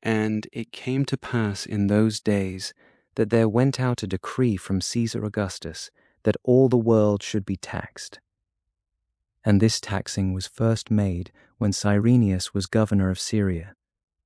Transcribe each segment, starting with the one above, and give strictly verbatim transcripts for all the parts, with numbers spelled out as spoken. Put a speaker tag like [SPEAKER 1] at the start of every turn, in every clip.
[SPEAKER 1] And it came to pass in those days that there went out a decree from Caesar Augustus that all the world should be taxed. And this taxing was first made when Cyrenius was governor of Syria.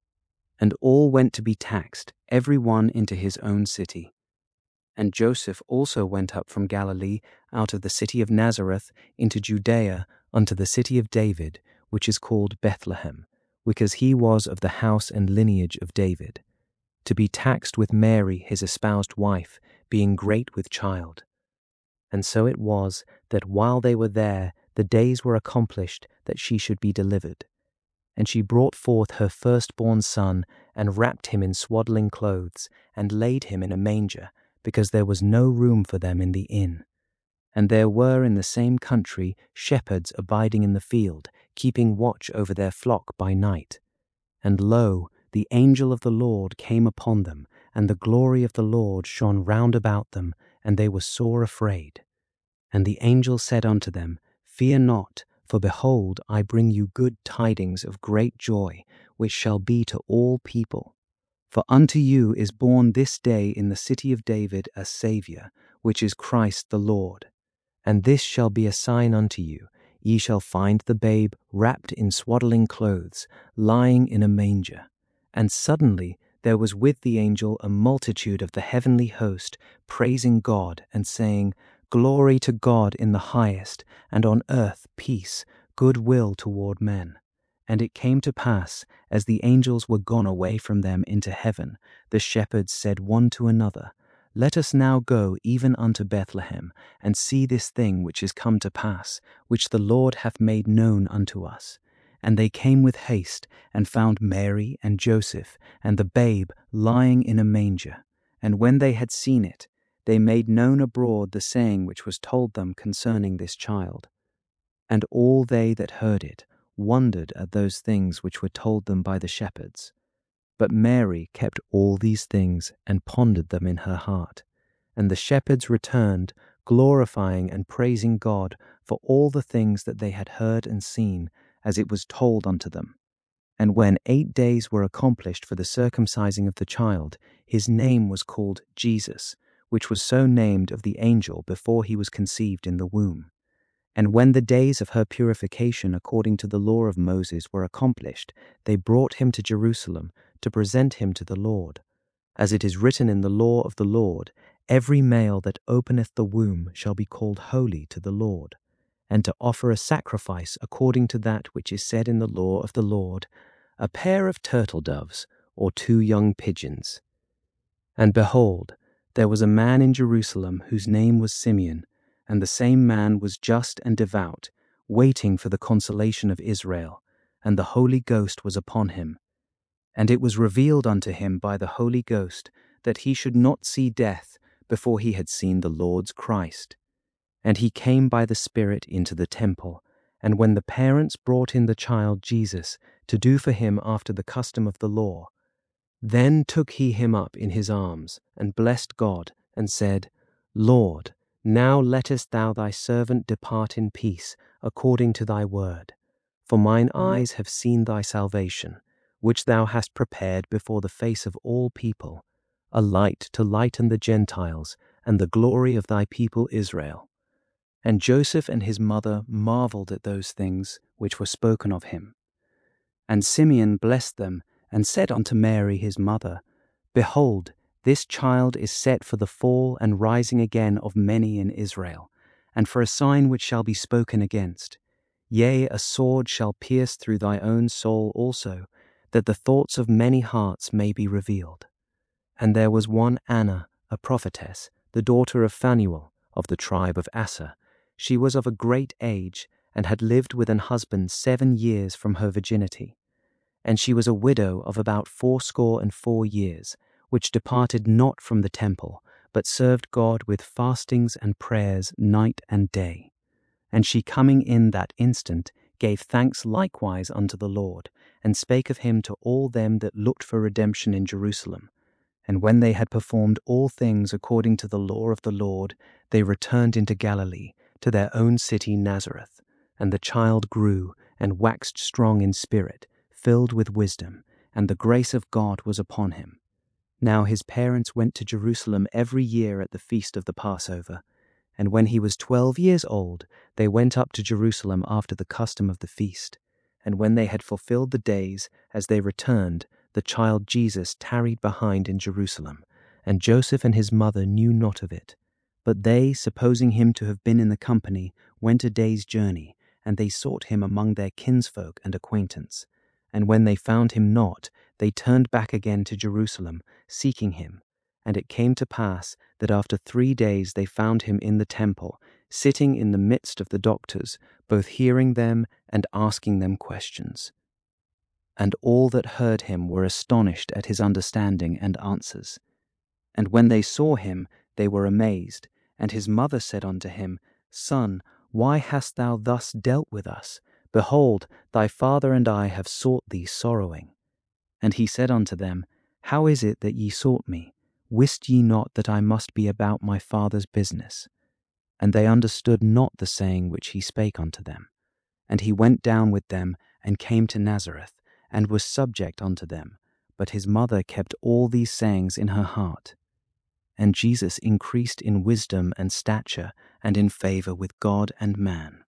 [SPEAKER 1] And all went to be taxed, every one into his own city. And Joseph also went up from Galilee out of the city of Nazareth into Judea unto the city of David, which is called Bethlehem, because he was of the house and lineage of David, to be taxed with Mary his espoused wife, being great with child. And so it was that while they were there, the days were accomplished that she should be delivered. And she brought forth her firstborn son, and wrapped him in swaddling clothes, and laid him in a manger, because there was no room for them in the inn. And there were in the same country shepherds abiding in the field, keeping watch over their flock by night. And lo, the angel of the Lord came upon them, and the glory of the Lord shone round about them, and they were sore afraid. And the angel said unto them, Fear not, for behold, I bring you good tidings of great joy, which shall be to all people. For unto you is born this day in the city of David a Saviour, which is Christ the Lord. And this shall be a sign unto you, ye shall find the babe wrapped in swaddling clothes, lying in a manger. And suddenly there was with the angel a multitude of the heavenly host, praising God, and saying, Glory to God in the highest, and on earth peace, good will toward men. And it came to pass, as the angels were gone away from them into heaven, the shepherds said one to another, Let us now go even unto Bethlehem, and see this thing which is come to pass, which the Lord hath made known unto us. And they came with haste, and found Mary and Joseph, and the babe lying in a manger. And when they had seen it, they made known abroad the saying which was told them concerning this child. And all they that heard it wondered at those things which were told them by the shepherds. But Mary kept all these things, and pondered them in her heart. And the shepherds returned, glorifying and praising God for all the things that they had heard and seen, as it was told unto them. And when eight days were accomplished for the circumcising of the child, his name was called Jesus, which was so named of the angel before he was conceived in the womb. And when the days of her purification according to the law of Moses were accomplished, they brought him to Jerusalem to present him to the Lord. As it is written in the law of the Lord, Every male that openeth the womb shall be called holy to the Lord, and to offer a sacrifice according to that which is said in the law of the Lord, a pair of turtle doves or two young pigeons. And behold, there was a man in Jerusalem whose name was Simeon, and the same man was just and devout, waiting for the consolation of Israel, and the Holy Ghost was upon him. And it was revealed unto him by the Holy Ghost that he should not see death before he had seen the Lord's Christ. And he came by the Spirit into the temple, and when the parents brought in the child Jesus to do for him after the custom of the law, then took he him up in his arms, and blessed God, and said, Lord, now lettest thou thy servant depart in peace, according to thy word. For mine eyes have seen thy salvation, which thou hast prepared before the face of all people, a light to lighten the Gentiles, and the glory of thy people Israel. And Joseph and his mother marveled at those things which were spoken of him. And Simeon blessed them, and said unto Mary his mother, Behold, this child is set for the fall and rising again of many in Israel, and for a sign which shall be spoken against. Yea, a sword shall pierce through thy own soul also, that the thoughts of many hearts may be revealed. And there was one Anna, a prophetess, the daughter of Phanuel, of the tribe of Aser. She was of a great age, and had lived with an husband seven years from her virginity. And she was a widow of about fourscore and four years, which departed not from the temple, but served God with fastings and prayers night and day. And she coming in that instant gave thanks likewise unto the Lord, and spake of him to all them that looked for redemption in Jerusalem. And when they had performed all things according to the law of the Lord, they returned into Galilee, to their own city Nazareth. And the child grew, and waxed strong in spirit, filled with wisdom, and the grace of God was upon him. Now his parents went to Jerusalem every year at the feast of the Passover, and when he was twelve years old, they went up to Jerusalem after the custom of the feast. And when they had fulfilled the days, as they returned, the child Jesus tarried behind in Jerusalem, and Joseph and his mother knew not of it. But they, supposing him to have been in the company, went a day's journey, and they sought him among their kinsfolk and acquaintance. And when they found him not, they turned back again to Jerusalem, seeking him. And it came to pass that after three days they found him in the temple, sitting in the midst of the doctors, both hearing them and asking them questions. And all that heard him were astonished at his understanding and answers. And when they saw him, they were amazed. And his mother said unto him, Son, why hast thou thus dealt with us? Behold, thy father and I have sought thee sorrowing. And he said unto them, How is it that ye sought me? Wist ye not that I must be about my father's business? And they understood not the saying which he spake unto them. And he went down with them, and came to Nazareth, and was subject unto them. But his mother kept all these sayings in her heart. And Jesus increased in wisdom and stature, and in favor with God and man.